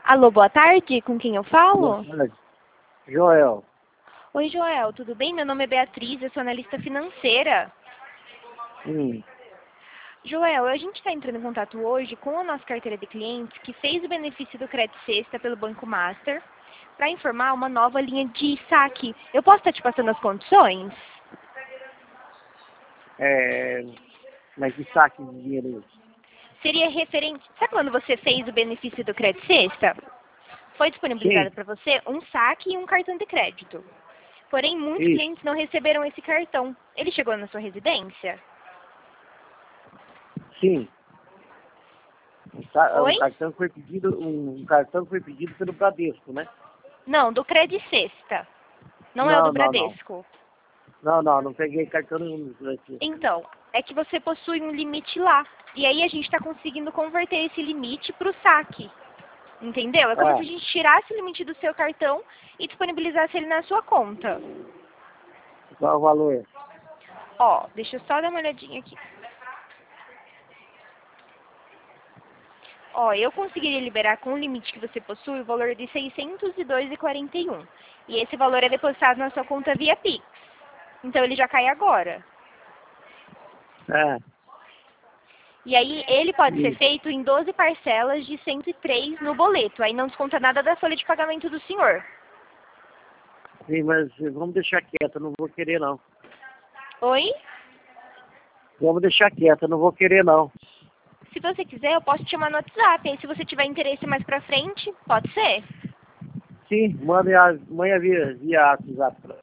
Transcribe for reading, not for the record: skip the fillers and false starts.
Alô, boa tarde, com quem eu falo? Boa tarde. Joel. Oi, Joel, tudo bem? Meu nome é Beatriz, eu sou analista financeira. Hum. Joel, a gente está entrando em contato hoje com a nossa carteira de clientes que fez o benefício do Crédito Sexta pelo Banco Master para informar uma nova linha de saque. Eu posso estar te passando as condições? Mas que saque de dinheiro é esse? Seria referente... Sabe quando você fez o benefício do Crédito Sexta? Foi disponibilizado Sim. para você um saque e um cartão de crédito. Porém, muitos Isso. clientes não receberam esse cartão. Ele chegou na sua residência? Sim. Oi? Um cartão foi pedido pelo Bradesco, né? Não, do Crédito Sexta. Não é o do Bradesco. Não peguei cartão nenhum desse. Então, é que você possui um limite lá. E aí a gente está conseguindo converter esse limite para o saque. Entendeu? É como se a gente tirasse o limite do seu cartão e disponibilizasse ele na sua conta. Qual o valor? Ó, deixa eu só dar uma olhadinha aqui. Ó, eu conseguiria liberar com o limite que você possui o valor de R$ 602,41. E esse valor é depositado na sua conta via Pix. Então ele já cai agora. É. E aí ele pode ser Isso. feito em 12 parcelas de 103 no boleto. Aí não desconta nada da folha de pagamento do senhor. Sim, mas vamos deixar quieto, eu não vou querer não. Oi? Vamos deixar quieto, eu não vou querer não. Se você quiser, eu posso te chamar no WhatsApp. Aí se você tiver interesse mais pra frente, pode ser? Sim, manda via WhatsApp.